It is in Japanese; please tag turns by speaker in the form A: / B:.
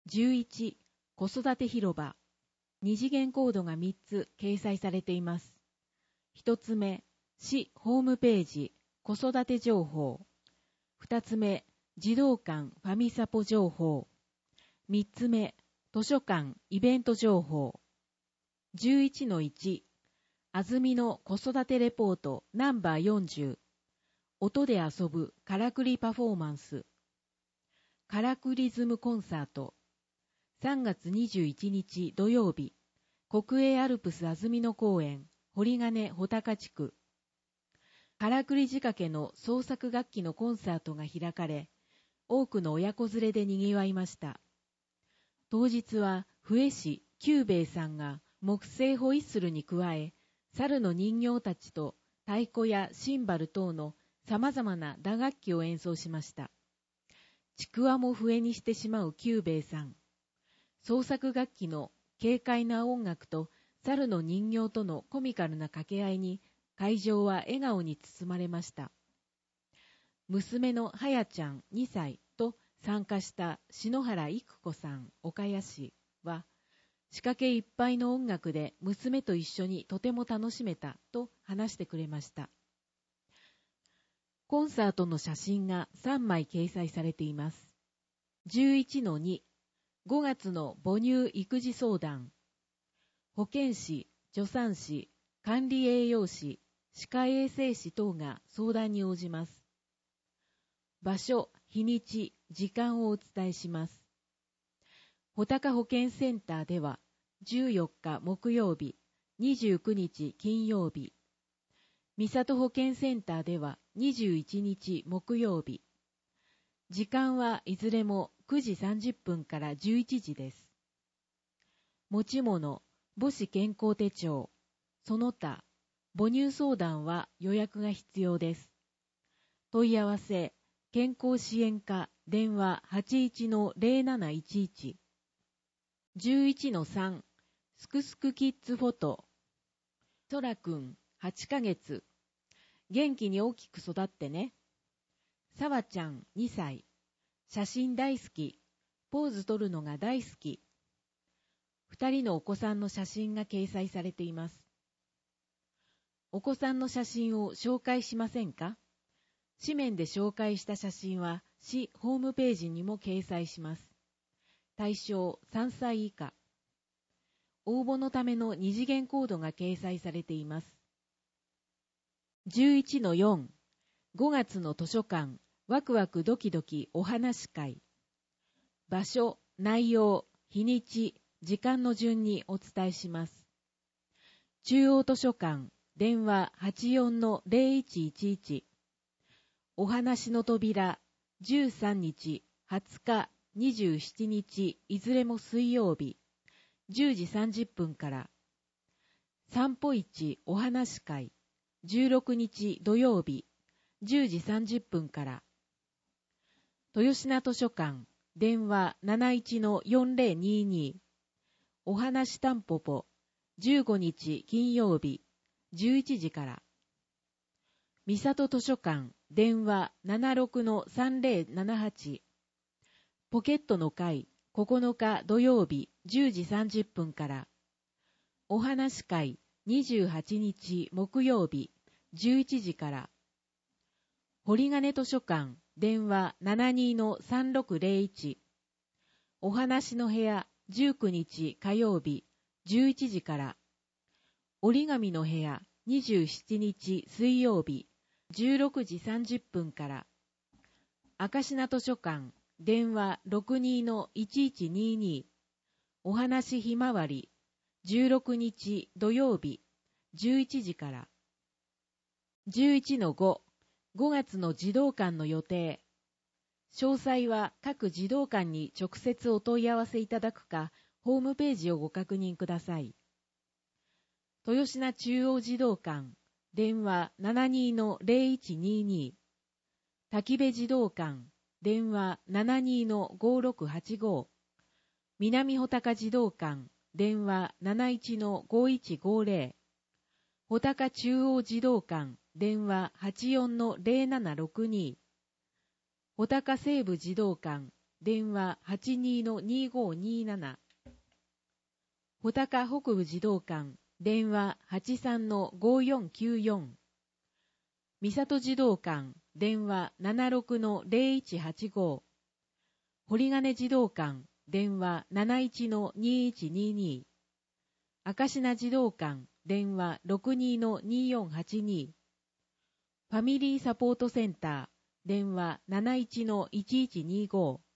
A: 11、子育て広場。二次元コードが3つ掲載されています。1つ目、市ホームページ、子育て情報。2つ目、児童館ファミサポ情報。3つ目、図書館イベント情報。11-1、あずみの子育てレポートナンバー40。音で遊ぶからくりパフォーマンス。からくりズムコンサート。3月21日土曜日、国営アルプスあずみの公園、堀金穂高地区。からくり仕掛けの創作楽器のコンサートが開かれ、多くの親子連れで賑わいました。当日は、笛師久兵衛さんが木製ホイッスルに加え、猿の人形たちと太鼓やシンバル等の様々な打楽器を演奏しました。ちくわも笛にしてしまう久兵衛さん。創作楽器の軽快な音楽と猿の人形とのコミカルな掛け合いに会場は笑顔に包まれました。娘のはやちゃん2歳と参加した篠原育子さん岡谷市は仕掛けいっぱいの音楽で娘と一緒にとても楽しめたと話してくれました。コンサートの写真が3枚掲載されています。11-2 5月の母乳育児相談。保健師、助産師、管理栄養士、歯科衛生士等が相談に応じます。場所、日にち、時間をお伝えします。穂高保健センターでは14日木曜日、29日金曜日。三里保健センターでは21日木曜日。時間はいずれも9時30分から11時です。持ち物、母子健康手帳、その他、母乳相談は予約が必要です。問い合わせ、健康支援課、電話 81-0711。11-3、すくすくキッズフォト。そらくん、8ヶ月。元気に大きく育ってね。さわちゃん、2歳。写真大好き。ポーズ撮るのが大好き。2人のお子さんの写真が掲載されています。お子さんの写真を紹介しませんか？紙面で紹介した写真は市ホームページにも掲載します。対象3歳以下。応募のための二次元コードが掲載されています。11-4 5月の図書館ワクワクドキドキお話会。場所、内容、日にち、時間の順にお伝えします。中央図書館電話 84-0111。お話の扉13日、20日、27日いずれも水曜日10時30分から。散歩市お話会16日土曜日10時30分から。豊品図書館電話 71-4022。お話たんぽぽ15日金曜日11時から。三里図書館電話 76-3078。ポケットの会9日土曜日10時30分から。お話会28日木曜日11時から。堀金図書館電話 72-3601。お話の部屋19日火曜日11時から。折り紙の部屋27日水曜日16時30分から。明品図書館電話 62-1122。お話ひまわり16日土曜日11時から。11-5 5月の児童館の予定。詳細は各児童館に直接お問い合わせいただくか、ホームページをご確認ください。豊品中央児童館、電話 72-0122。滝部児童館、電話 72-5685。南穂高児童館、電話 71-5150。穂高中央児童館、電話 84-0762。穂高西部児童館、 電話 82-2527。穂高北部児童館、電話 83-5494。三郷児童館、電話 76-0185。堀金児童館、電話 71-2122。明科児童館、電話 62-2482。ファミリーサポートセンター、電話 71-1125。